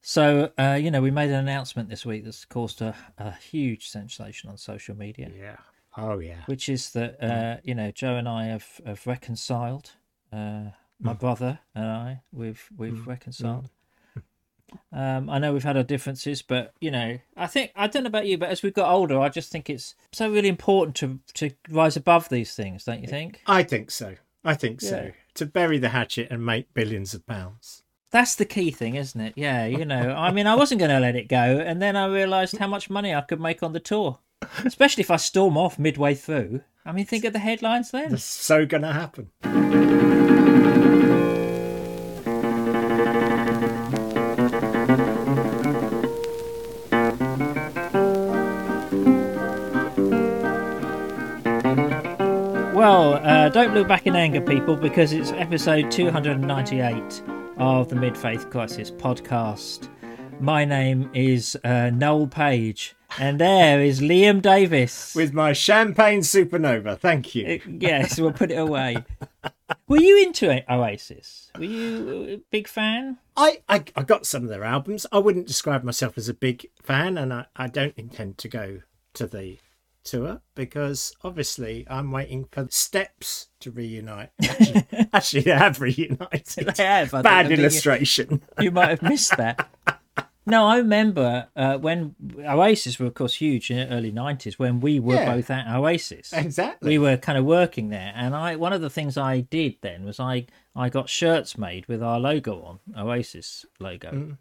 So, we made an announcement this week that's caused a huge sensation on social media, Yeah. Oh, yeah. which is that, Joe and I have reconciled. My Mm, brother and we've mm, reconciled. mm. I know we've had our differences, but, I don't know about you, but as we've got older, I just think it's so really important to rise above these things, don't you think? I think so. I think Yeah. so. To bury the hatchet and make billions of pounds. That's the key thing, isn't it? Yeah, I mean, I wasn't going to let it go, and then I realised how much money I could make on the tour, especially if I storm off midway through. I mean, think of the headlines then. That's so going to happen. Well, don't look back in anger, people, because it's episode 298 of the Mid-Faith Crisis podcast. My name is Noel Page, and there is Liam Davis. With my champagne supernova. Thank you. Yes, we'll put it away. Were you into Oasis? Were you a big fan? I got some of their albums. I wouldn't describe myself as a big fan, and I don't intend to go to the tour because obviously I'm waiting for the Steps to reunite. Actually, they have reunited. They have. Bad illustration. You might have missed that. No, I remember when Oasis were, of course, huge in the early 90s when we were both at Oasis. Exactly. We were kind of working there. And one of the things I did then was I got shirts made with our logo on, Oasis logo. Mm.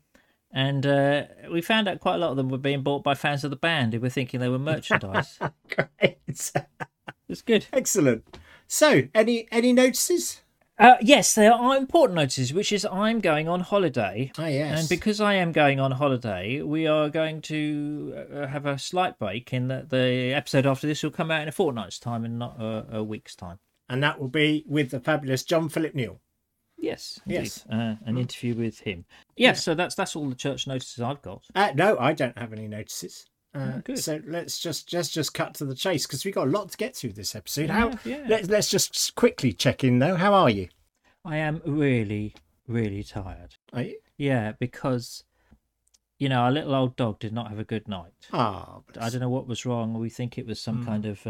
And we found out quite a lot of them were being bought by fans of the band who were thinking they were merchandise. Great. It's good. Excellent. So, any notices? Yes, there are important notices, which is I'm going on holiday. Ah, yes. And because I am going on holiday, we are going to have a slight break in that the episode after this will come out in a fortnight's time and not a week's time. And that will be with the fabulous John Philip Newell. Yes, indeed. Yes. An interview with him. Yes, so that's all the church notices I've got. No, I don't have any notices. Good. So let's just cut to the chase because we've got a lot to get through this episode. Yeah. Let's just quickly check in though. How are you? I am really, really tired. Are you? Yeah, because our little old dog did not have a good night. Oh, I don't know what was wrong. We think it was some kind of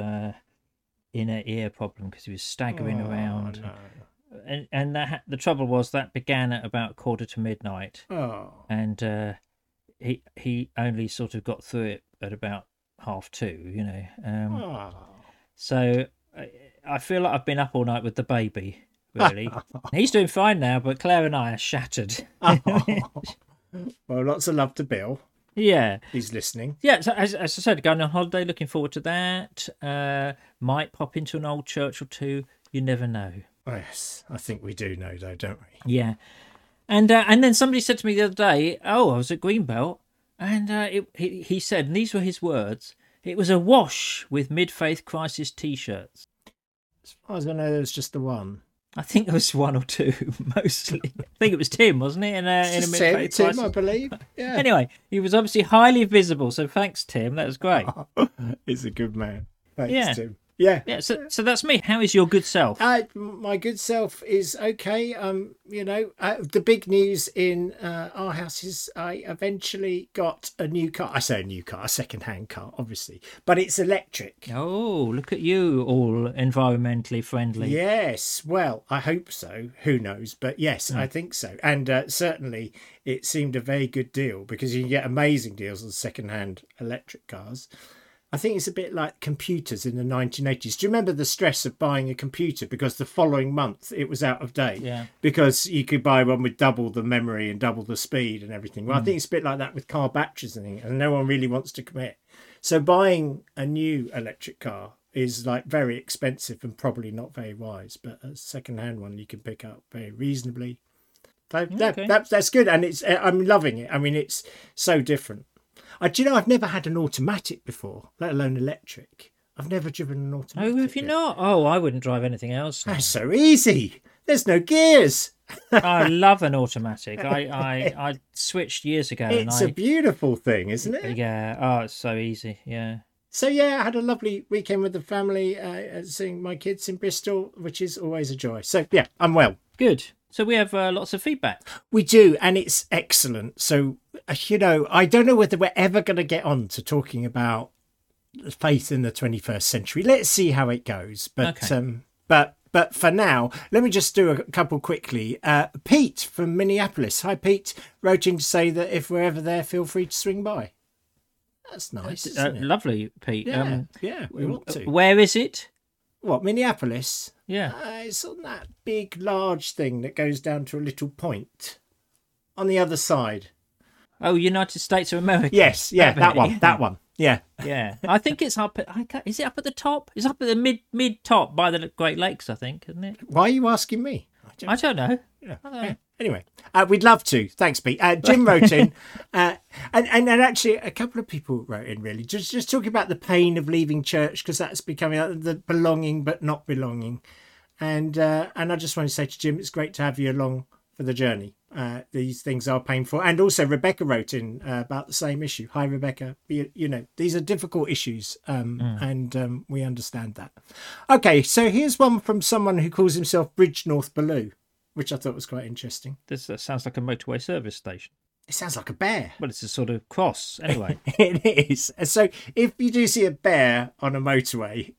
inner ear problem because he was staggering around. No. And the trouble was that began at about 1:45, Oh. and he only sort of got through it at about 2:30. So I feel like I've been up all night with the baby. Really, he's doing fine now, but Claire and I are shattered. Well, lots of love to Bill. Yeah, He's listening. yeah. So as I said, going on holiday, looking forward to that. Might pop into an old church or two. You never know. Oh, yes, I think we do know though, don't we? Yeah, and then somebody said to me the other day, "Oh, I was at Greenbelt," and he said, and these were his words: "It was awash with Mid-Faith Crisis T-shirts." As far as I know, there's just the one. I think there was one or two, mostly. I think it was Tim, wasn't it? In a Mid-Faith Tim, Crisis. I believe. Yeah. Anyway, he was obviously highly visible, so thanks, Tim. That was great. He's a good man. Thanks, Yeah. Tim. Yeah. Yeah, so that's me. How is your good self? My good self is okay. The big news in our house is I eventually got a new car. I say a new car, a second-hand car, obviously, but it's electric. Oh, look at you, all environmentally friendly. Yes, well, I hope so. Who knows? But yes, I think so. And certainly it seemed a very good deal because you can get amazing deals on second-hand electric cars. I think it's a bit like computers in the 1980s. Do you remember the stress of buying a computer because the following month it was out of date? Yeah. Because you could buy one with double the memory and double the speed and everything. Well, I think it's a bit like that with car batteries and things, and no one really wants to commit. So buying a new electric car is like very expensive and probably not very wise, but a second-hand one you can pick up very reasonably. That's good, and I'm loving it. I mean, it's so different. Do you know, I've never had an automatic before, let alone electric. I've never driven an automatic. Oh, have you yet. not? Oh, I wouldn't drive anything else. That's so easy. There's no gears. I love an automatic. I switched years ago. It's a beautiful thing, isn't it? Yeah. Oh, it's so easy. Yeah. So, yeah, I had a lovely weekend with the family, seeing my kids in Bristol, which is always a joy. So, yeah, I'm well. Good. So we have lots of feedback. We do, and it's excellent. So I don't know whether we're ever going to get on to talking about faith in the 21st century. Let's see how it goes. But Okay. but for now, let me just do a couple quickly. Pete from Minneapolis. Hi, Pete. Wrote in to say that if we're ever there, feel free to swing by. That's nice, isn't it? Lovely, Pete. Yeah, we want to. Where is it? What, Minneapolis? Yeah. It's on that big, large thing that goes down to a little point on the other side. Oh, United States of America. Yes, yeah, that one. Yeah. Yeah, I think it's up. Is it up at the top? It's up at the mid top by the Great Lakes, I think, isn't it? Why are you asking me? I don't know. Yeah. Anyway, we'd love to. Thanks, Pete. Jim wrote in, and actually a couple of people wrote in, really, just talking about the pain of leaving church, because that's becoming the belonging but not belonging. And I just want to say to Jim, it's great to have you along for the journey. These things are painful. And also Rebecca wrote in about the same issue. Hi, Rebecca. You know, these are difficult issues, and we understand that. Okay, so here's one from someone who calls himself Bridgenorth Ballou, which I thought was quite interesting. This sounds like a motorway service station. It sounds like a bear. Well, it's a sort of cross, anyway. It is. So if you do see a bear on a motorway,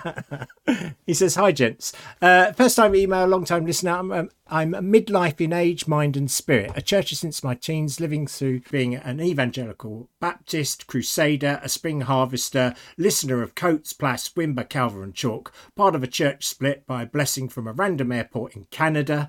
he says, hi, gents. First time email, long time listener. I'm a midlife in age, mind and spirit. A churcher since my teens, living through being an evangelical Baptist, crusader, a spring harvester, listener of Coates, Plass, Wimber, Calver and Chalk, part of a church split by a blessing from a random airport in Canada,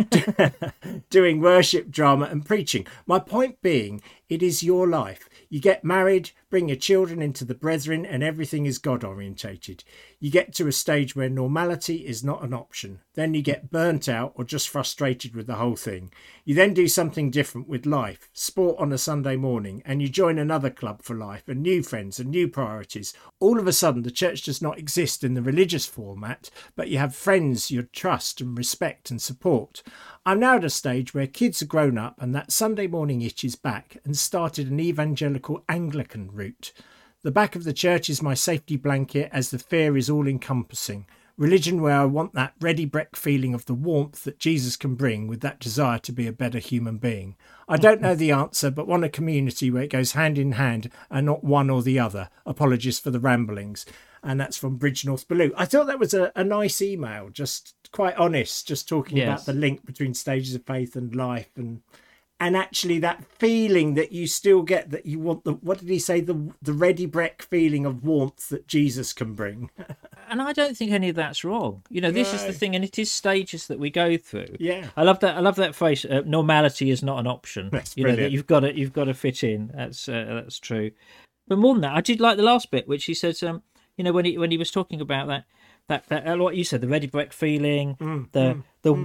doing worship, drama and preaching. My point being, it is your life. You get married, bring your children into the brethren, and everything is God orientated. You get to a stage where normality is not an option. Then you get burnt out or just frustrated with the whole thing. You then do something different with life, sport on a Sunday morning, and you join another club for life and new friends and new priorities. All of a sudden, the church does not exist in the religious format, but you have friends you trust and respect and support. I'm now at a stage where kids are grown up and that Sunday morning itch is back, and started an evangelical Anglican route. The back of the church is my safety blanket, as the fear is all-encompassing. Religion where I want that ready-brek feeling of the warmth that Jesus can bring, with that desire to be a better human being. I don't know the answer, but want a community where it goes hand in hand and not one or the other. Apologies for the ramblings. And that's from Bridgenorth Ballou. I thought that was a nice email, just quite honest, just talking about the link between stages of faith and life, and actually that feeling that you still get, that you want what did he say, the ready-brek feeling of warmth that Jesus can bring. And I don't think any of that's wrong. You know, this is the thing, and it is stages that we go through. Yeah, I love that phrase. Normality is not an option. That's brilliant. That you've got to fit in. That's true. But more than that, I did like the last bit, which he said. You know, when he was talking about that what you said, the ready-brek feeling, the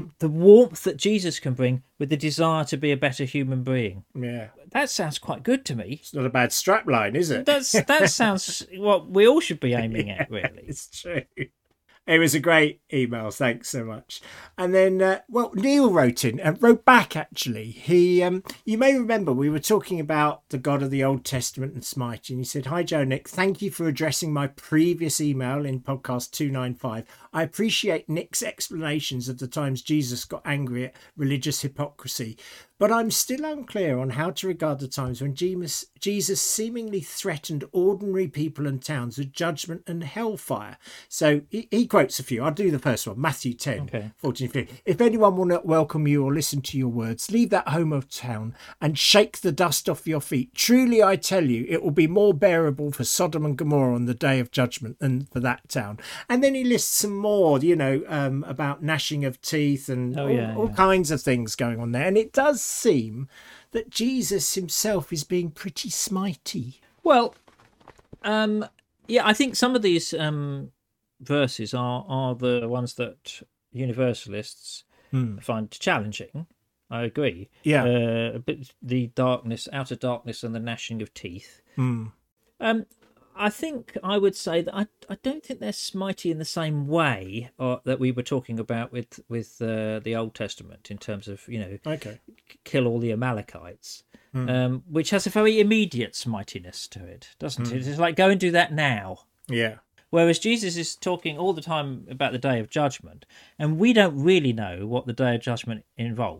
warmth that Jesus can bring, with the desire to be a better human being. Yeah, that sounds quite good to me. It's not a bad strapline, is it? That sounds what we all should be aiming at, really. It's true. It was a great email. Thanks so much. And then, Neil wrote back, actually. He, you may remember we were talking about the God of the Old Testament and smiting. He said, hi, Joe Nick. Thank you for addressing my previous email in podcast 295. I appreciate Nick's explanations of the times Jesus got angry at religious hypocrisy, but I'm still unclear on how to regard the times when Jesus seemingly threatened ordinary people and towns with judgment and hellfire. So he quotes a few. I'll do the first one, Matthew 10, 14, 15. If anyone will not welcome you or listen to your words, leave that home of town and shake the dust off your feet. Truly, I tell you, it will be more bearable for Sodom and Gomorrah on the day of judgment than for that town. And then he lists some more, about gnashing of teeth and all kinds of things going on there. And it does seem that Jesus himself is being pretty smitey. Well, I think some of these verses are the ones that universalists find challenging. I agree. Yeah. But the outer darkness and the gnashing of teeth. I think I would say that I don't think they're smitey in the same way that we were talking about with the Old Testament, in terms of, kill all the Amalekites, which has a very immediate smitiness to it, doesn't it? It's like, go and do that now. Yeah. Whereas Jesus is talking all the time about the Day of Judgment, and we don't really know what the Day of Judgment involves.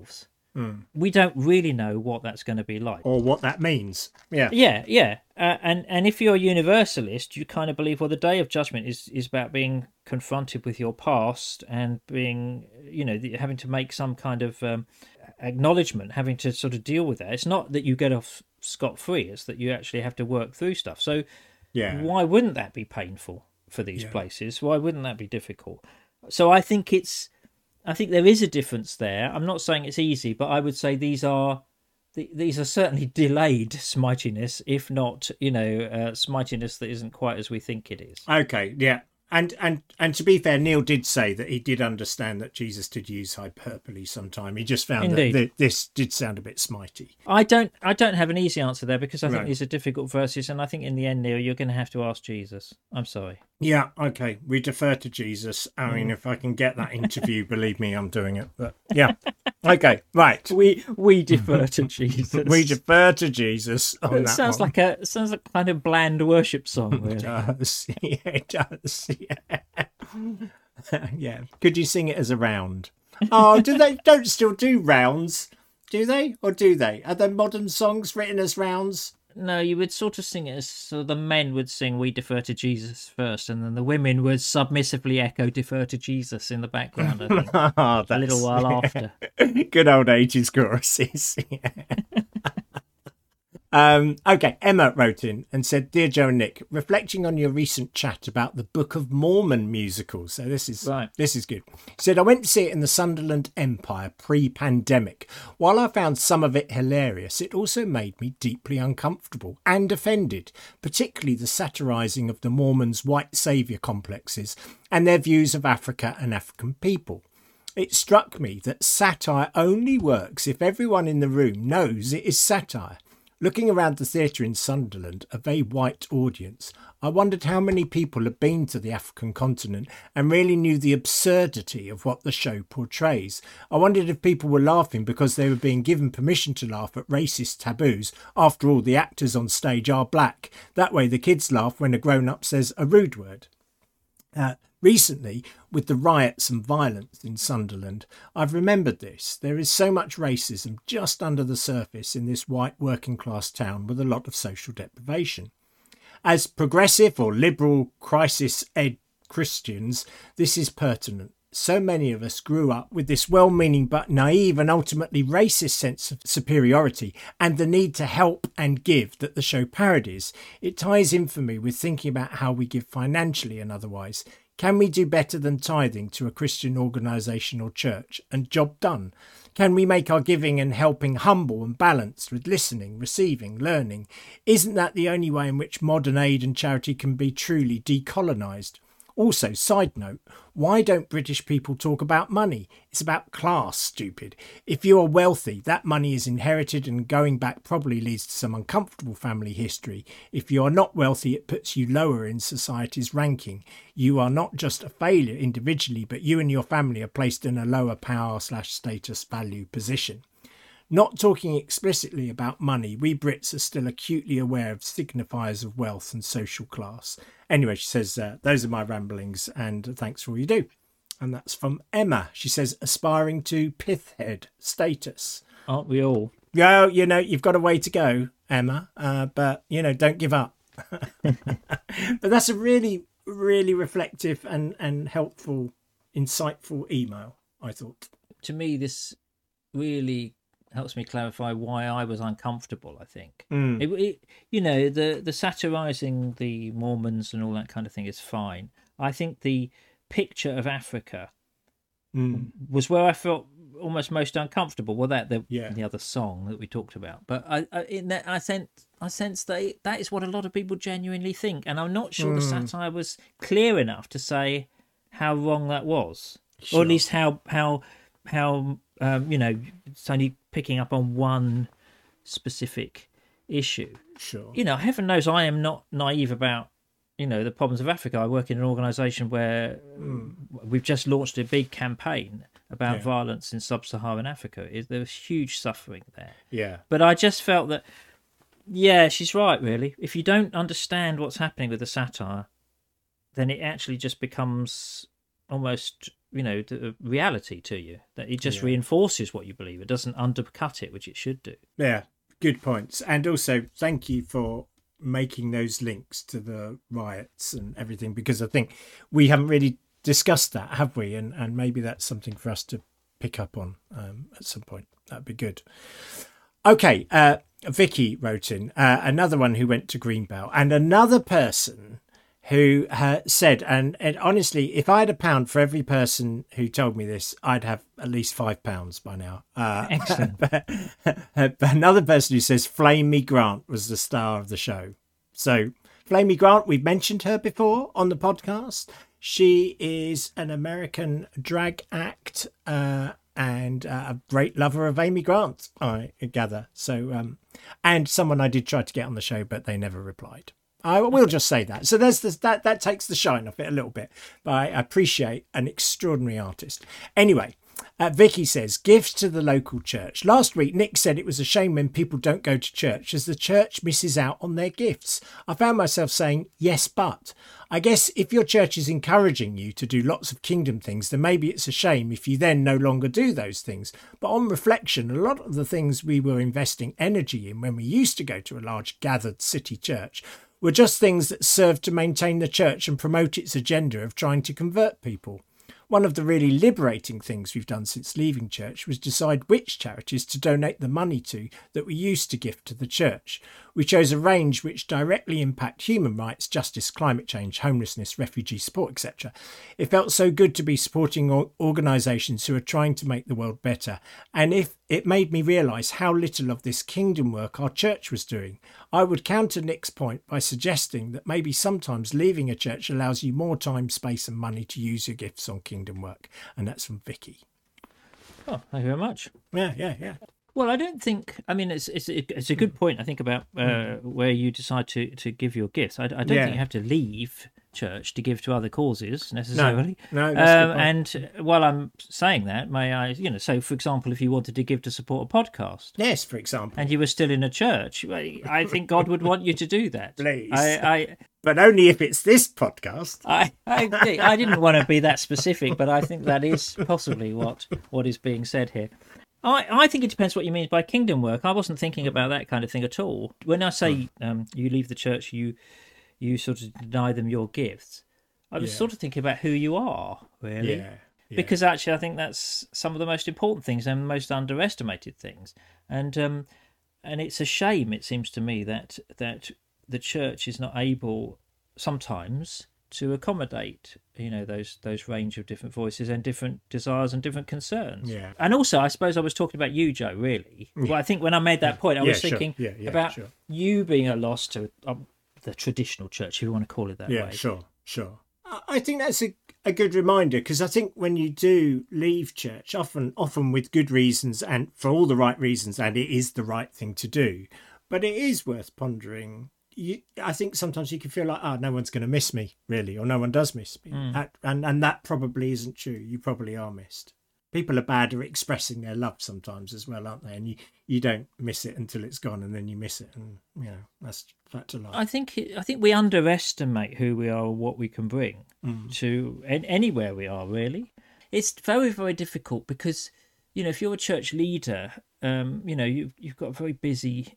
We don't really know what that's going to be like. Or what that means. Yeah. Yeah. And if you're a universalist, you kind of believe, well, the day of judgment is about being confronted with your past and being, having to make some kind of acknowledgement, having to sort of deal with that. It's not that you get off scot-free, it's that you actually have to work through stuff. So why wouldn't that be painful for these places? Why wouldn't that be difficult? So I think there is a difference there. I'm not saying it's easy, but I would say these are certainly delayed smitiness, if not, smitiness that isn't quite as we think it is. Okay, yeah. And to be fair, Neil did say that he did understand that Jesus did use hyperbole sometime. He just found that this did sound a bit smitey. I don't have an easy answer there, because I think these are difficult verses, and I think in the end, Neil, you're going to have to ask Jesus. I'm sorry. Yeah, okay. We defer to Jesus. I mean, if I can get that interview, believe me, I'm doing it. But yeah. Okay, right. We defer to Jesus. We defer to Jesus on it that sounds one. Sounds like kind of bland worship song, really. It does. Yeah, it does. Yeah. Yeah. Could you sing it as a round? Oh, don't still do rounds? Do they? Or do they? Are there modern songs written as rounds? No, you would sort of sing it as, so the men would sing "We defer to Jesus" first, and then the women would submissively echo "Defer to Jesus" in the background, I think, a little while after. Good old 80s choruses. Okay, Emma wrote in and said, "Dear Joe and Nick, reflecting on your recent chat about the Book of Mormon musical." So this is good. She said, "I went to see it in the Sunderland Empire pre-pandemic. While I found some of it hilarious, it also made me deeply uncomfortable and offended, particularly the satirising of the Mormons' white saviour complexes and their views of Africa and African people. It struck me that satire only works if everyone in the room knows it is satire. Looking around the theatre in Sunderland, a very white audience, I wondered how many people had been to the African continent and really knew the absurdity of what the show portrays. I wondered if people were laughing because they were being given permission to laugh at racist taboos. After all, the actors on stage are black. That way the kids laugh when a grown-up says a rude word. Recently, with the riots and violence in Sunderland, I've remembered this. There is so much racism just under the surface in this white working class town with a lot of social deprivation. As progressive or liberal crisis-ed Christians, this is pertinent. So many of us grew up with this well-meaning but naive and ultimately racist sense of superiority and the need to help and give that the show parodies. It ties in for me with thinking about how we give financially and otherwise. Can we do better than tithing to a Christian organisation or church? And job done. Can we make our giving and helping humble and balanced with listening, receiving, learning? Isn't that the only way in which modern aid and charity can be truly decolonised? Also, side note, why don't British people talk about money? It's about class, stupid. If you are wealthy, that money is inherited and going back probably leads to some uncomfortable family history. If you are not wealthy, it puts you lower in society's ranking. You are not just a failure individually, but you and your family are placed in a lower power/status value position. Not talking explicitly about money, we Brits are still acutely aware of signifiers of wealth and social class. Anyway, she says, those are my ramblings and thanks for all you do. And that's from Emma. She says, aspiring to pithhead status. Aren't we all? Yeah, you've got a way to go, Emma, but, don't give up. But that's a really, really reflective and helpful, insightful email, I thought. To me, this really helps me clarify why I was uncomfortable, I think. The satirising the Mormons and all that kind of thing is fine. I think the picture of Africa was where I felt almost most uncomfortable. Well, the other song that we talked about. But I sense that is what a lot of people genuinely think. And I'm not sure the satire was clear enough to say how wrong that was. Sure. Or at least how it's only picking up on one specific issue. Sure. Heaven knows I am not naive about, the problems of Africa. I work in an organisation where we've just launched a big campaign about violence in sub-Saharan Africa. There's huge suffering there. Yeah. But I just felt that, she's right, really. If you don't understand what's happening with the satire, then it actually just becomes almost the reality to you. That it just reinforces what you believe. It doesn't undercut it, which it should do. Yeah, good points. And also, thank you for making those links to the riots and everything, because I think we haven't really discussed that, have we? And maybe that's something for us to pick up on at some point. That'd be good. Okay, Vicky wrote in, another one who went to Greenbelt, and another person who said, and honestly, if I had £1 for every person who told me this, I'd have at least £5 by now. Excellent. But another person who says Flamey Grant was the star of the show. So Flamey Grant, we've mentioned her before on the podcast. She is an American drag act and a great lover of Amy Grant, I gather. So, and someone I did try to get on the show, but they never replied. I will just say that. So there's this, that takes the shine off it a little bit. But I appreciate an extraordinary artist. Anyway, Vicky says, gifts to the local church. Last week, Nick said it was a shame when people don't go to church as the church misses out on their gifts. I found myself saying, yes, but. I guess if your church is encouraging you to do lots of kingdom things, then maybe it's a shame if you then no longer do those things. But on reflection, a lot of the things we were investing energy in when we used to go to a large gathered city church were just things that served to maintain the church and promote its agenda of trying to convert people. One of the really liberating things we've done since leaving church was decide which charities to donate the money to that we used to gift to the church. We chose a range which directly impact human rights, justice, climate change, homelessness, refugee support, etc. It felt so good to be supporting organisations who are trying to make the world better, and if it made me realise how little of this kingdom work our church was doing. I would counter Nick's point by suggesting that maybe sometimes leaving a church allows you more time, space and money to use your gifts on kingdom work. And that's from Vicky. Oh, thank you very much. Yeah. Well, I don't think. I mean, it's a good point. I think about where you decide to give your gifts. I don't think you have to leave church to give to other causes necessarily. No, that's and while I'm saying that, may I, so for example, if you wanted to give to support a podcast, yes, for example, and you were still in a church, I think God would want you to do that. Please, but only if it's this podcast. I didn't want to be that specific, but I think that is possibly what is being said here. I think it depends what you mean by kingdom work. I wasn't thinking about that kind of thing at all. When I say you leave the church, you sort of deny them your gifts. I was sort of thinking about who you are, really. Yeah. Because actually I think that's some of the most important things and most underestimated things. And it's a shame, it seems to me, that the church is not able sometimes to accommodate those range of different voices and different desires and different concerns. Yeah. And also, I suppose I was talking about you, Joe, really. Well, I think when I made that point, I was thinking about you being a loss to the traditional church, if you want to call it that way. Yeah, sure. I think that's a good reminder, because I think when you do leave church, often with good reasons and for all the right reasons, and it is the right thing to do, but it is worth pondering. I think sometimes you can feel like, no one's going to miss me, really, or no one does miss me. And that probably isn't true. You probably are missed. People are bad at expressing their love sometimes as well, aren't they? And you don't miss it until it's gone, and then you miss it, and that's fact of life. I think we underestimate who we are or what we can bring to anywhere we are, really. It's very, very difficult because, if you're a church leader, you've got a very busy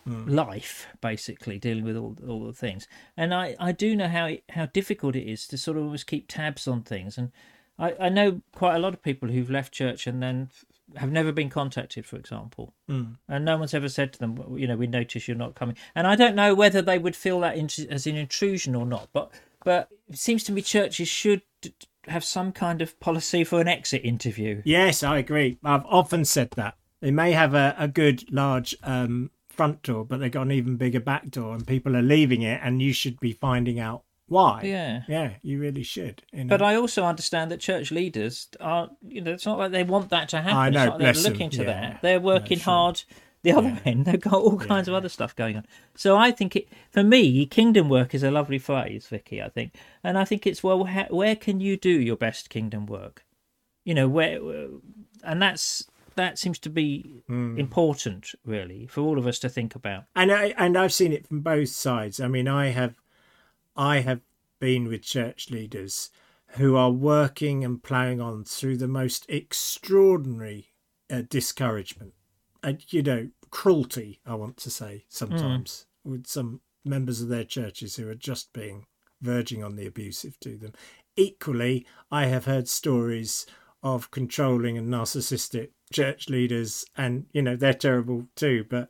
life, basically, dealing with all the things. And I do know how difficult it is to sort of always keep tabs on things. And I know quite a lot of people who've left church and then have never been contacted, for example. And no one's ever said to them, we notice you're not coming. And I don't know whether they would feel that as an intrusion or not. But it seems to me churches should have some kind of policy for an exit interview. Yes, I agree. I've often said that. They may have a good, large front door, but they've got an even bigger back door, and people are leaving it, and you should be finding out why. Yeah, you really should. But I also understand that church leaders are, it's not like they want that to happen. I know, it's not like they're looking to that. They're working hard. The other end, they've got all kinds of other stuff going on. So I think for me, kingdom work is a lovely phrase, Vicky, I think. And I think it's, where can you do your best kingdom work? And that seems to be important, really, for all of us to think about. And I've seen it from both sides. I mean, I have been with church leaders who are working and ploughing on through the most extraordinary discouragement and, cruelty, I want to say, sometimes, with some members of their churches who are just verging on the abusive to them. Equally, I have heard stories of controlling and narcissistic church leaders, and, they're terrible too, but,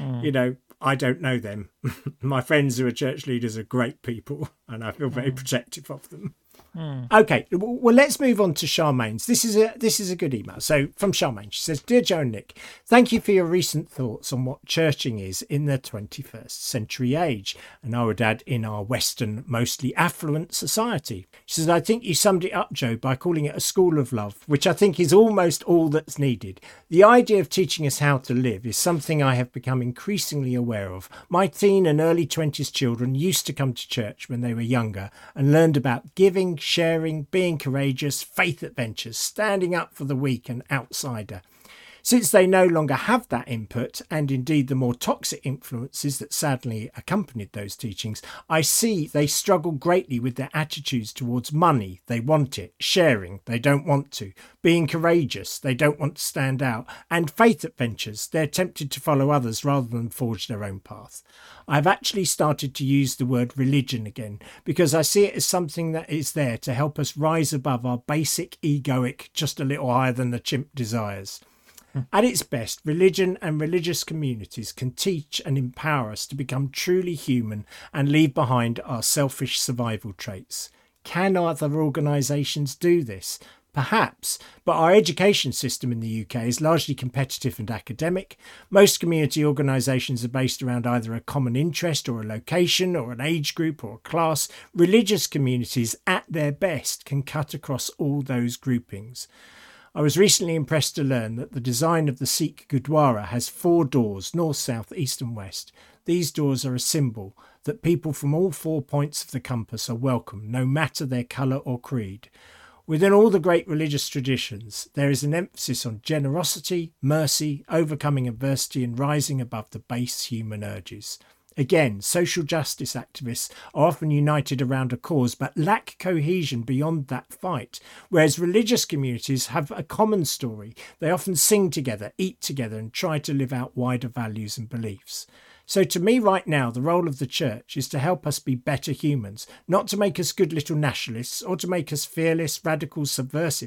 I don't know them. My friends who are church leaders are great people, and I feel very protective of them. Okay, well, let's move on to Charmaine's. This is a good email. So from Charmaine, she says, "Dear Joe and Nick, thank you for your recent thoughts on what churching is in the 21st century age, and I would add in our Western, mostly affluent society." She says, "I think you summed it up, Joe, by calling it a school of love, which I think is almost all that's needed. The idea of teaching us how to live is something I have become increasingly aware of. My teen and early 20s children used to come to church when they were younger and learned about giving, sharing, being courageous, faith adventures, standing up for the weak and outsider. Since they no longer have that input, and indeed the more toxic influences that sadly accompanied those teachings, I see they struggle greatly with their attitudes towards money. They want it. Sharing, they don't want to. Being courageous, they don't want to stand out. And faith adventures, they're tempted to follow others rather than forge their own path. I've actually started to use the word religion again, because I see it as something that is there to help us rise above our basic egoic, just a little higher than the chimp desires. At its best, religion and religious communities can teach and empower us to become truly human and leave behind our selfish survival traits. Can other organisations do this? Perhaps, but our education system in the UK is largely competitive and academic. Most community organisations are based around either a common interest or a location or an age group or a class. Religious communities, at their best, can cut across all those groupings. I was recently impressed to learn that the design of the Sikh Gurdwara has 4 doors, north, south, east and west. These doors are a symbol that people from all 4 points of the compass are welcome, no matter their colour or creed. Within all the great religious traditions, there is an emphasis on generosity, mercy, overcoming adversity and rising above the base human urges. Again, social justice activists are often united around a cause but lack cohesion beyond that fight, whereas religious communities have a common story. They often sing together, eat together and try to live out wider values and beliefs. So to me right now, the role of the church is to help us be better humans, not to make us good little nationalists or to make us fearless, radical, subversive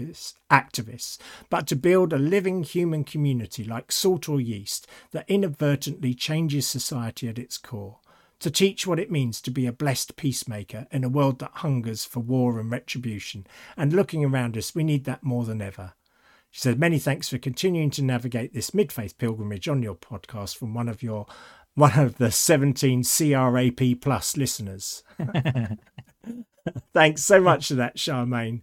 activists, but to build a living human community like salt or yeast that inadvertently changes society at its core. To teach what it means to be a blessed peacemaker in a world that hungers for war and retribution. And looking around us, we need that more than ever. She said, "Many thanks for continuing to navigate this mid-faith pilgrimage on your podcast from one of the 17 CRAP plus listeners." Thanks so much for that, Charmaine.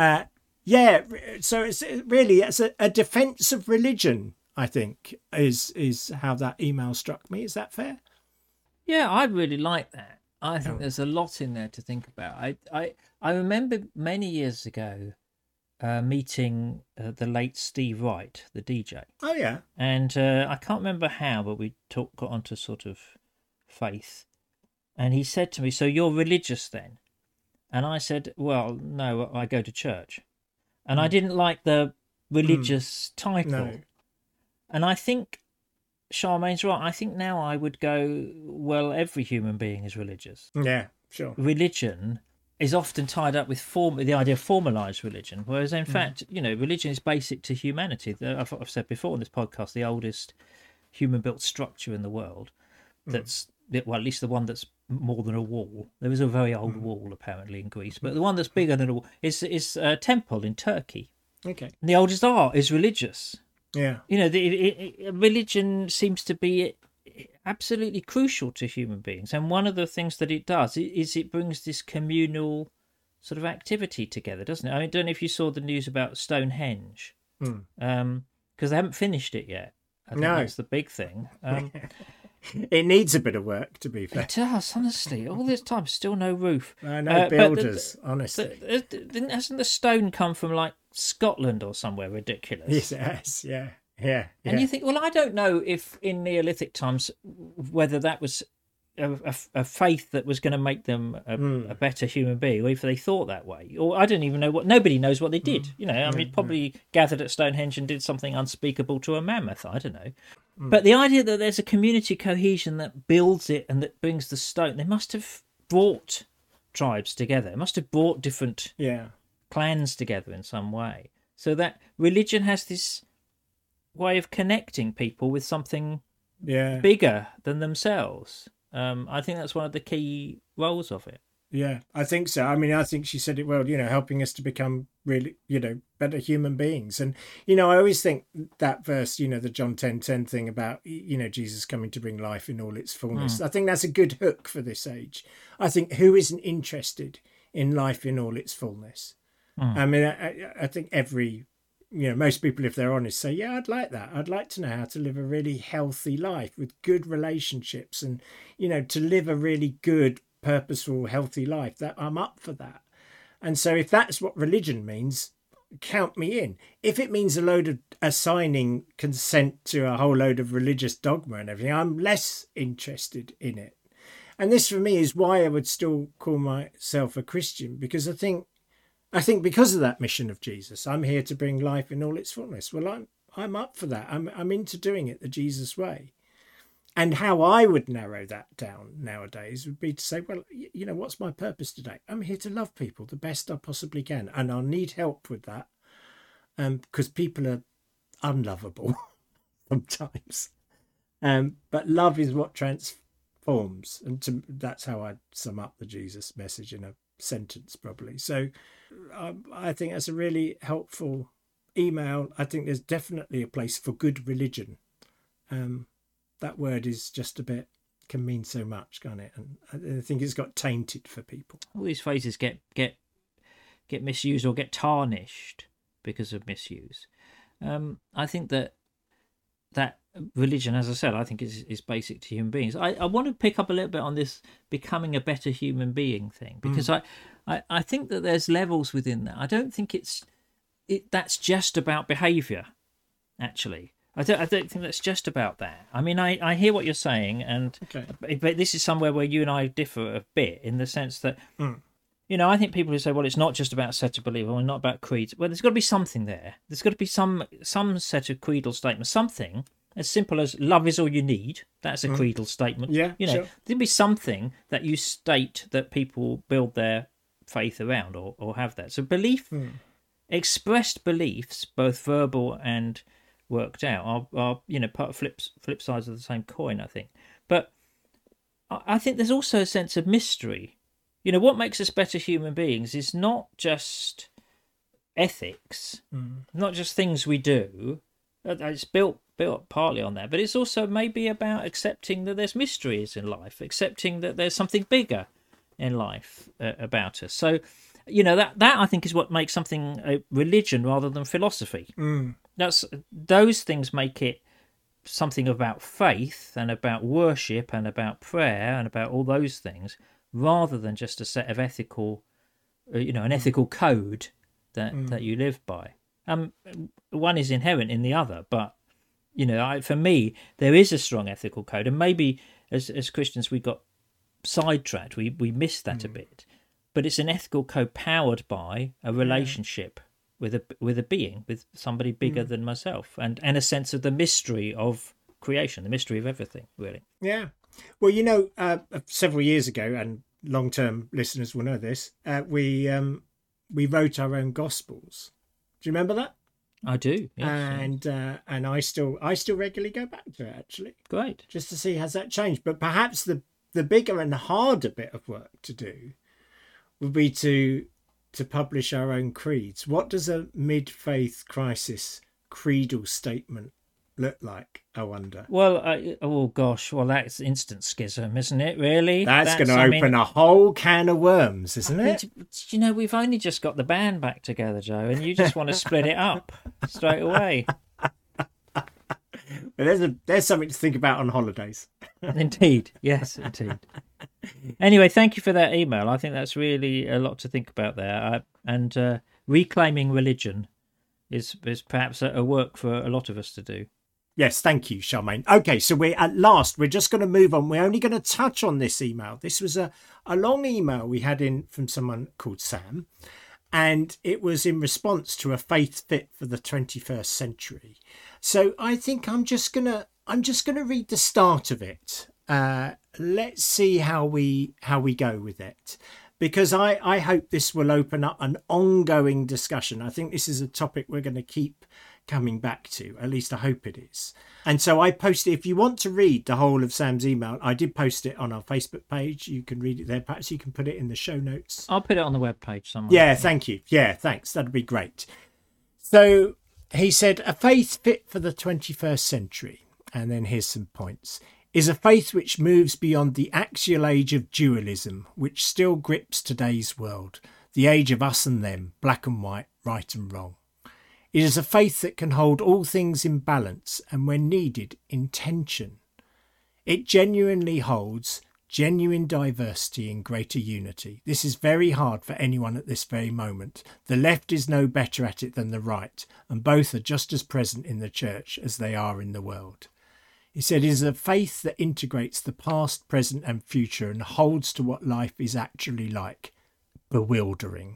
So it's a defence of religion, I think, is how that email struck me. Is that fair? Yeah, I really like that. I think there's a lot in there to think about. I remember many years ago meeting the late Steve Wright, the DJ. Oh, yeah. And I can't remember how, but we got onto sort of faith. And he said to me, "So you're religious then?" And I said, "Well, no, I go to church." And I didn't like the religious title. No. And I think Charmaine's right. I think now I would go, well, every human being is religious. Yeah, sure. Religion is often tied up with the idea of formalised religion, whereas in fact, religion is basic to humanity. I've said before on this podcast, the oldest human-built structure in the world, that's well, at least the one that's more than a wall. There is a very old wall apparently in Greece, but the one that's bigger than a wall is a temple in Turkey. Okay. And the oldest art is religious. Yeah. Religion seems to be absolutely crucial to human beings, and one of the things that it does is it brings this communal sort of activity together, doesn't it? I don't know if you saw the news about Stonehenge, because they haven't finished it yet. I think that's the big thing. It needs a bit of work, to be fair. It does, honestly. All this time, still no roof. No builders, honestly. Hasn't the stone come from like Scotland or somewhere ridiculous? Yes, it has. Yeah. And you think, well, I don't know if in Neolithic times whether that was a faith that was going to make them a better human being, or if they thought that way. Or I don't even know what. Nobody knows what they did. I mean, probably gathered at Stonehenge and did something unspeakable to a mammoth. I don't know. But the idea that there's a community cohesion that builds it and that brings the stone, they must have brought tribes together. It must have brought different clans together in some way. So that religion has this way of connecting people with something bigger than themselves. I think that's one of the key roles of it. Yeah, I think so. I mean, I think she said it well, helping us to become really, better human beings. And, I always think that verse, the John 10:10 thing about, Jesus coming to bring life in all its fullness. I think that's a good hook for this age. I think who isn't interested in life in all its fullness? I mean, I think most people, if they're honest, say, yeah, I'd like that. I'd like to know how to live a really healthy life with good relationships and, to live a really good, purposeful, healthy life. That I'm up for that. And so if that's what religion means, count me in. If it means a load of assigning consent to a whole load of religious dogma and everything, I'm less interested in it. And this for me is why I would still call myself a Christian, because I think because of that mission of Jesus, I'm here to bring life in all its fullness. Well, I'm up for that. I'm into doing it the Jesus way. And how I would narrow that down nowadays would be to say, well, what's my purpose today? I'm here to love people the best I possibly can. And I'll need help with that because people are unlovable sometimes. But love is what transforms. And that's how I'd sum up the Jesus message in a sentence, probably. So I think that's a really helpful email. I think there's definitely a place for good religion. That word is just can mean so much, can't it? And I think it's got tainted for people. All these phrases get misused or get tarnished because of misuse. I think that religion, as I said, I think is basic to human beings. I want to pick up a little bit on this becoming a better human being thing, because I think that there's levels within that. I don't think that's just about behaviour, actually. I don't think that's just about that. I mean, I hear what you're saying, but this is somewhere where you and I differ a bit in the sense that, I think people who say, well, it's not just about set of belief or not about creeds. Well, there's got to be something there. There's got to be some set of creedal statements, something as simple as love is all you need. That's a creedal statement. Yeah, sure. There'll be something that you state that people build their faith around or have that. So belief, expressed beliefs, both verbal and worked out, are part of flip sides of the same coin, I think. But I think there's also a sense of mystery. What makes us better human beings is not just ethics, not just things we do. It's built partly on that, but it's also maybe about accepting that there's mysteries in life, accepting that there's something bigger in life about us. So, that I think is what makes something a religion rather than philosophy. Those things make it something about faith and about worship and about prayer and about all those things, rather than just a set of ethical, an ethical code that you live by. One is inherent in the other, but for me, there is a strong ethical code, and maybe as Christians we got sidetracked, we missed that a bit. But it's an ethical code powered by a relationship with a being, with somebody bigger than myself, and a sense of the mystery of creation, the mystery of everything, really. Yeah. Well, several years ago, and long-term listeners will know this, we wrote our own Gospels. Do you remember that? I do. Yes, and I still regularly go back to it, actually. Great. Just to see has that changed. But perhaps the bigger and harder bit of work to do would be to publish our own creeds. What does a mid-faith crisis creedal statement look like, I wonder? Well, that's instant schism, isn't it, really? That's going to open a whole can of worms, isn't it? We've only just got the band back together, Joe, and you just want to split it up straight away. But there's something to think about on holidays. Indeed. Yes, indeed. Anyway, thank you for that email. I think that's really a lot to think about there. And reclaiming religion is perhaps a work for a lot of us to do. Yes, thank you, Charmaine. Okay, so we're just going to move on. We're only going to touch on this email. This was a long email we had in from someone called Sam, and it was in response to a faith fit for the 21st century. So I think I'm just gonna read the start of it. Let's see how we go with it, because I hope this will open up an ongoing discussion. I think this is a topic we're going to keep coming back to. At least I hope it is. And so I posted, if you want to read the whole of Sam's email, I did post it on our Facebook page. You can read it there. Perhaps you can put it in the show notes. I'll put it on the webpage somewhere. Yeah, thank you. Yeah, thanks. That'd be great. So he said, a faith fit for the 21st century. And then here's some points. Is a faith which moves beyond the axial age of dualism, which still grips today's world, the age of us and them, black and white, right and wrong. It is a faith that can hold all things in balance and, when needed, in tension. It genuinely holds genuine diversity in greater unity. This is very hard for anyone at this very moment. The left is no better at it than the right, and both are just as present in the church as they are in the world. He said it is a faith that integrates the past, present and future and holds to what life is actually like. Bewildering.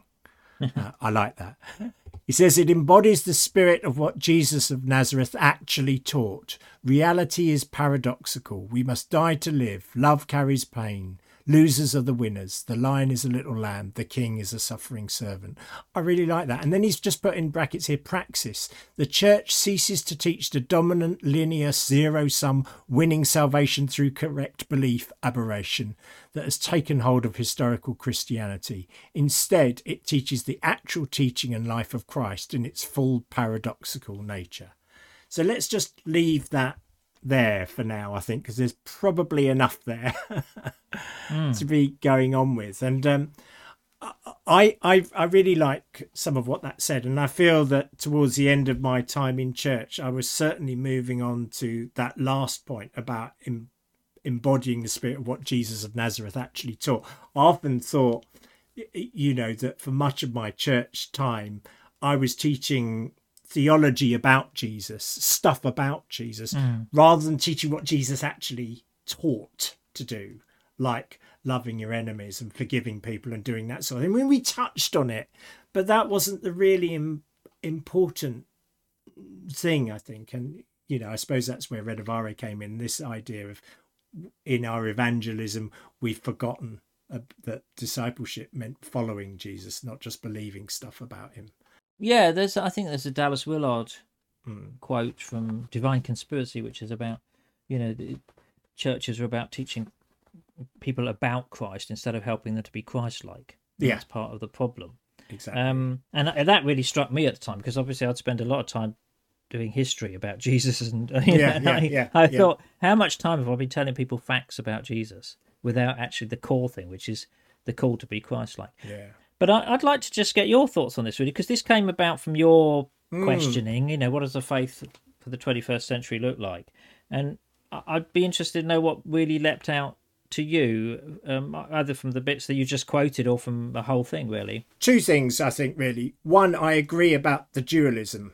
I like that. He says it embodies the spirit of what Jesus of Nazareth actually taught. Reality is paradoxical. We must die to live. Love carries pain. Losers are the winners. The lion is a little lamb. The king is a suffering servant. I really like that. And then he's just put in brackets here, praxis. The church ceases to teach the dominant, linear, zero-sum, winning salvation through correct belief aberration that has taken hold of historical Christianity. Instead, it teaches the actual teaching and life of Christ in its full paradoxical nature. So let's just leave that there for now, I think, because there's probably enough there to be going on with. And I really like some of what that said, and I feel that towards the end of my time in church, I was certainly moving on to that last point about embodying the spirit of what Jesus of Nazareth actually taught. I often thought, that for much of my church time, I was teaching theology about Jesus, stuff about Jesus, rather than teaching what Jesus actually taught to do, like loving your enemies and forgiving people and doing that sort of thing. I mean, we touched on it, but that wasn't the really important thing, I think. And, I suppose that's where Redavare came in, this idea of in our evangelism, we've forgotten that discipleship meant following Jesus, not just believing stuff about him. Yeah, I think there's a Dallas Willard quote from Divine Conspiracy, which is about, the churches are about teaching people about Christ instead of helping them to be Christ-like. Yeah. That's part of the problem. Exactly. And that really struck me at the time, because obviously I'd spend a lot of time doing history about Jesus, and I thought, how much time have I been telling people facts about Jesus without actually the core thing, which is the call to be Christ-like? Yeah. But I'd like to just get your thoughts on this, really, because this came about from your questioning, what does the faith for the 21st century look like? And I'd be interested to know what really leapt out to you, either from the bits that you just quoted or from the whole thing, really. Two things, I think, really. One, I agree about the dualism,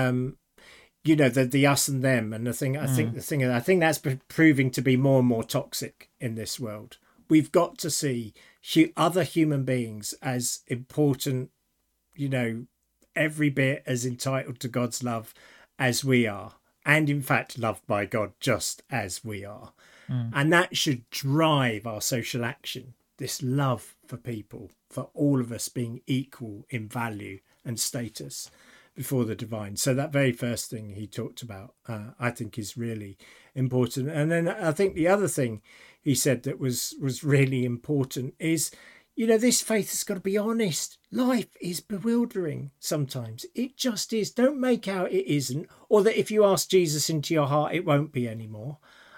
the us and them, and I think that's proving to be more and more toxic in this world. We've got to see other human beings as important, every bit as entitled to God's love as we are, and in fact loved by God just as we are. And that should drive our social action, this love for people, for all of us being equal in value and status before the divine. So that very first thing he talked about, I think, is really important. And then I think the other thing he said that was really important is, this faith has got to be honest. Life is bewildering sometimes. It just is. Don't make out it isn't, or that if you ask Jesus into your heart, it won't be anymore.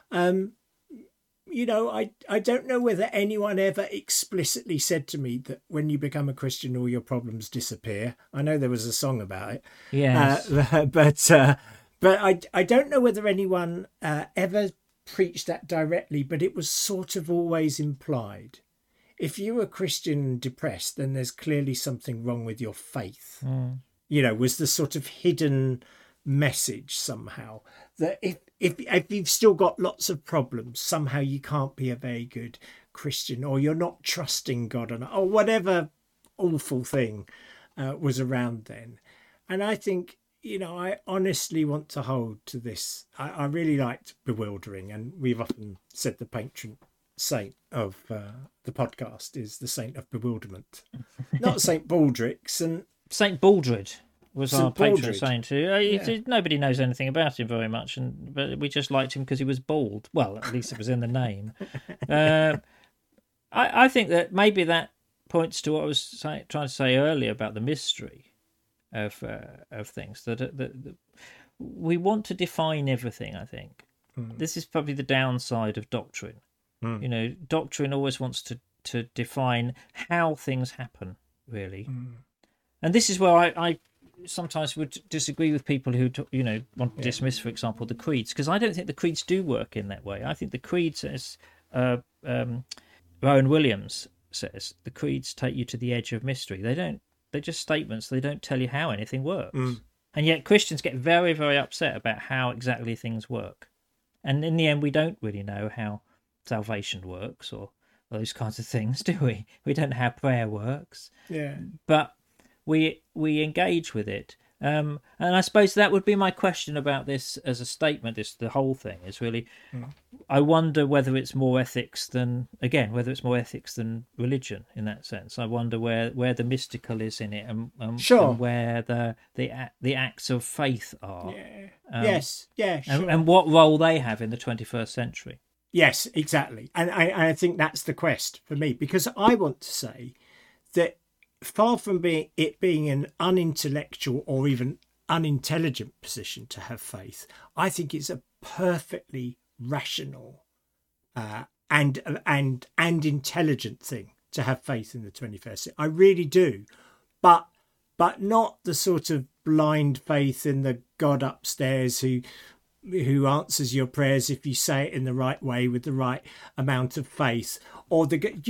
I don't know whether anyone ever explicitly said to me that when you become a Christian, all your problems disappear. I know there was a song about it. Yes. But I don't know whether anyone ever preached that directly, but it was sort of always implied. If you were Christian and depressed, then there's clearly something wrong with your faith. Was the sort of hidden message somehow that if you've still got lots of problems, somehow you can't be a very good Christian, or you're not trusting God, or whatever awful thing was around then. And I think, I honestly want to hold to this. I really liked Bewildering, and we've often said the patron saint of the podcast is the saint of bewilderment, not Saint Baldrick's. And Saint Baldred was St. our patron Baldred. saint too. Nobody knows anything about him very much, but we just liked him because he was bald. Well, at least it was in the name. I think that maybe that points to what I was trying to say earlier about the mystery of things. That we want to define everything. I think this is probably the downside of doctrine. Doctrine always wants to define how things happen, really. And this is where I sometimes would disagree with people who want to dismiss, for example, the creeds, because I don't think the creeds do work in that way. I think the creeds, as Rowan Williams says, the creeds take you to the edge of mystery. They're just statements. They don't tell you how anything works. And yet Christians get very, very upset about how exactly things work. And in the end, we don't really know how salvation works or those kinds of things, do we? We don't know how prayer works. Yeah. But we engage with it. And I suppose that would be my question about this as a statement. The whole thing is really, I wonder whether it's more ethics than religion in that sense. I wonder where the mystical is in it, and where the acts of faith are. Sure. And what role they have in the 21st century. Yes, exactly. And I think that's the quest for me, because I want to say that far from being an unintellectual or even unintelligent position to have faith, I think it's a perfectly rational and intelligent thing to have faith in the 21st century. I really do, but not the sort of blind faith in the God upstairs who answers your prayers if you say it in the right way with the right amount of faith, or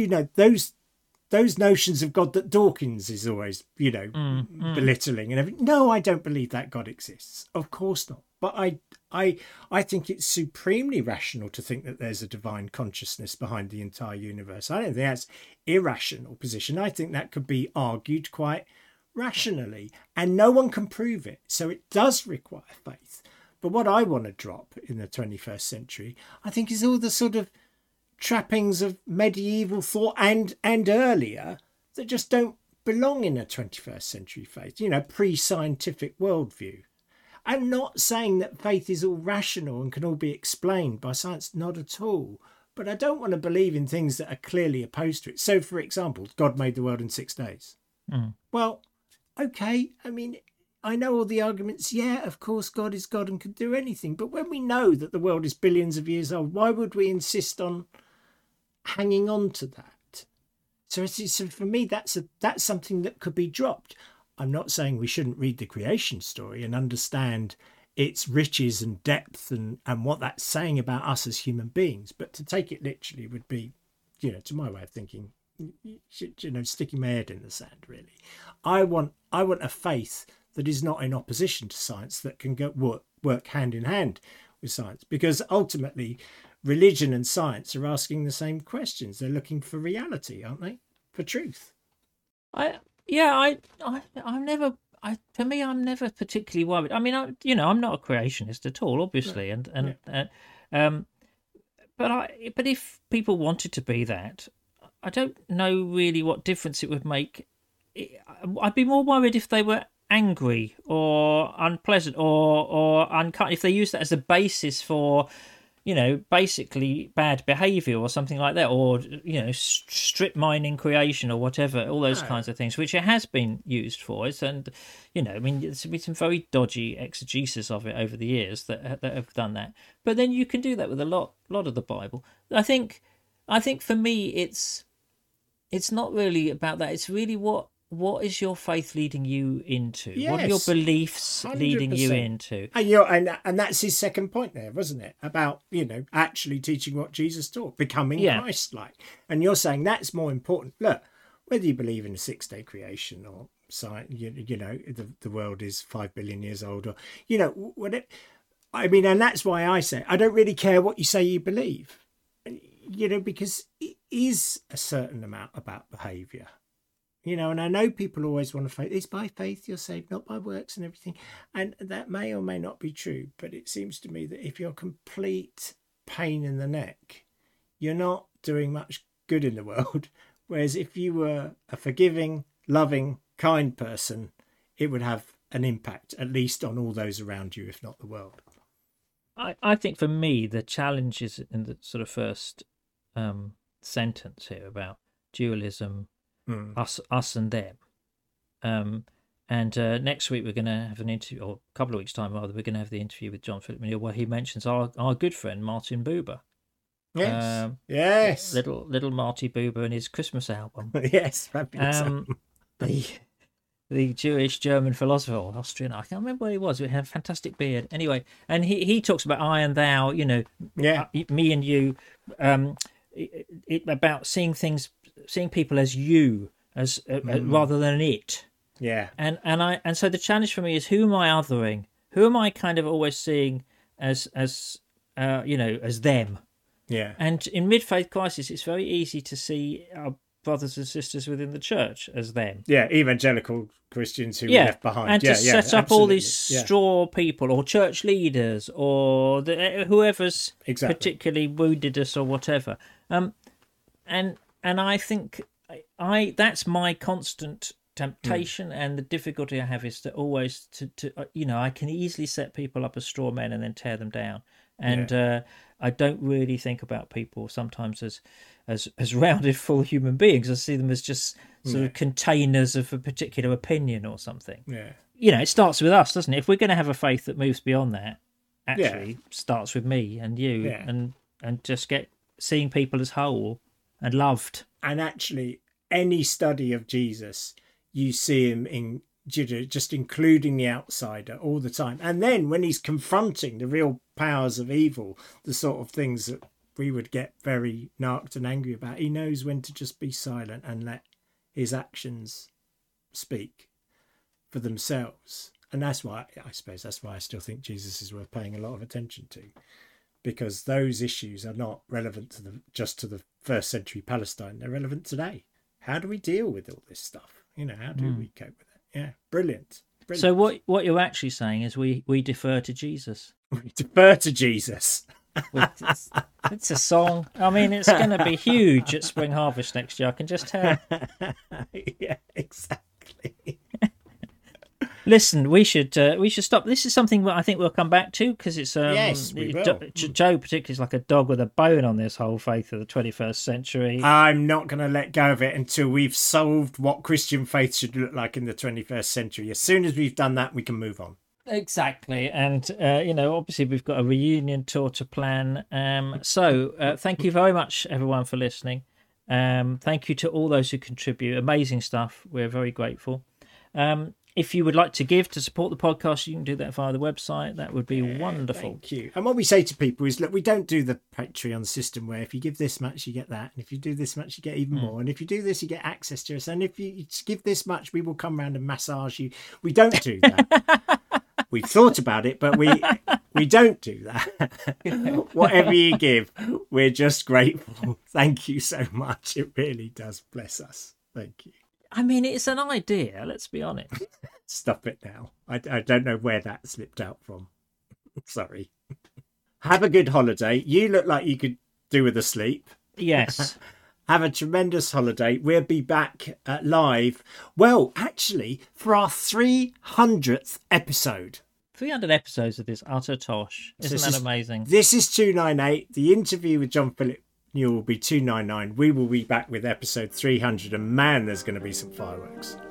those notions of God that Dawkins is always, belittling and everything. No, I don't believe that God exists. Of course not. But I think it's supremely rational to think that there's a divine consciousness behind the entire universe. I don't think that's irrational position. I think that could be argued quite rationally, and no one can prove it. So it does require faith. But what I want to drop in the 21st century, I think, is all the sort of trappings of medieval thought and earlier that just don't belong in a 21st century faith, pre-scientific worldview. I'm not saying that faith is all rational and can all be explained by science, not at all. But I don't want to believe in things that are clearly opposed to it. So, for example, God made the world in 6 days. Well, okay, I mean, I know all the arguments. Yeah, of course, God is God and can do anything. But when we know that the world is billions of years old, why would we insist on hanging on to that? So for me, that's something that could be dropped. I'm not saying we shouldn't read the creation story and understand its riches and depth and what that's saying about us as human beings. But to take it literally would be, to my way of thinking, sticking my head in the sand, really. I want a faith that is not in opposition to science, that can work hand in hand with science, because ultimately religion and science are asking the same questions. They're looking for reality, aren't they? For truth. I'm never particularly worried. I mean, I'm not a creationist at all, obviously, but if people wanted to be that, I don't know really what difference it would make. I'd be more worried if they were angry or unpleasant or unkind, if they used that as a basis for, basically bad behaviour or something like that, or, strip mining creation or whatever, all those kinds of things, which it has been used for. And, there's been some very dodgy exegesis of it over the years that have done that. But then you can do that with a lot of the Bible. I think for me, it's not really about that. It's really what is your faith leading you into? Yes, what are your beliefs 100%. Leading you into? And that's his second point there, wasn't it? About, actually teaching what Jesus taught, becoming Christ-like. And you're saying that's more important. Look, whether you believe in a 6-day creation or science, the world is 5 billion years old, or, whatever, I mean, and that's why I say I don't really care what you say you believe, because it is a certain amount about behaviour, and I know people always want to faith. It's by faith you're saved, not by works and everything. And that may or may not be true, but it seems to me that if you're complete pain in the neck, you're not doing much good in the world. Whereas if you were a forgiving, loving, kind person, it would have an impact, at least on all those around you, if not the world. I think for me, the challenge is in the sort of first sentence here about dualism, us and them. And next week we're going to have an interview, or a couple of weeks' time rather, we're going to have the interview with John Philip Neill, where he mentions our good friend Martin Buber. Yes, yes. Little Marty Buber and his Christmas album. Yes, fabulous. The Jewish German philosopher, or Austrian, I can't remember what he was. He had a fantastic beard. Anyway, and he talks about I and thou, me and you, about seeing people as you, as rather than it. Yeah. And so the challenge for me is, who am I othering? Who am I kind of always seeing as them? Yeah. And in mid-faith crisis, it's very easy to see our brothers and sisters within the church as them. Yeah, evangelical Christians who were left behind. And to set up all these straw people, or church leaders, or whoever's particularly wounded us or whatever. And I think that's my constant temptation, and the difficulty I have is to always I can easily set people up as straw men and then tear them down. And I don't really think about people sometimes as rounded, full human beings. I see them as just sort of containers of a particular opinion or something. Yeah. It starts with us, doesn't it? If we're going to have a faith that moves beyond that, actually starts with me and you, and just seeing people as whole and loved. And actually, any study of Jesus, you see him in just including the outsider all the time. And then when he's confronting the real powers of evil, the sort of things that we would get very narked and angry about, he knows when to just be silent and let his actions speak for themselves. And that's why I still think Jesus is worth paying a lot of attention to, because those issues are not relevant just to the first century Palestine. They're relevant today. How do we deal with all this stuff? How do we cope with it? Yeah, brilliant. So what you're actually saying is we defer to Jesus. We defer to Jesus. It's a song. I mean, it's going to be huge at Spring Harvest next year. I can just tell. Yeah, exactly. Listen, we should stop. This is something that I think we'll come back to, because it's yes, we will. Joe particularly is like a dog with a bone on this whole faith of the 21st century. I'm not going to let go of it until we've solved what Christian faith should look like in the 21st century. As soon as we've done that, we can move on. Exactly. And obviously we've got a reunion tour to plan. So thank you very much, everyone, for listening. Thank you to all those who contribute. Amazing stuff. We're very grateful. If you would like to give to support the podcast, you can do that via the website. That would be wonderful. Thank you. And what we say to people is, look, we don't do the Patreon system where if you give this much, you get that. And if you do this much, you get even more. And if you do this, you get access to us. And if you give this much, we will come round and massage you. We don't do that. We've thought about it, but we don't do that. Whatever you give, we're just grateful. Thank you so much. It really does bless us. Thank you. I mean, it's an idea, let's be honest. Stop it now. I don't know where that slipped out from. Sorry. Have a good holiday. You look like you could do with a sleep. Yes. Have a tremendous holiday. We'll be back live. Well, actually, for our 300th episode. 300 episodes of this utter tosh. Isn't that amazing? This is 298. The interview with John Philip Neill will be 299. We will be back with episode 300. And man, there's going to be some fireworks.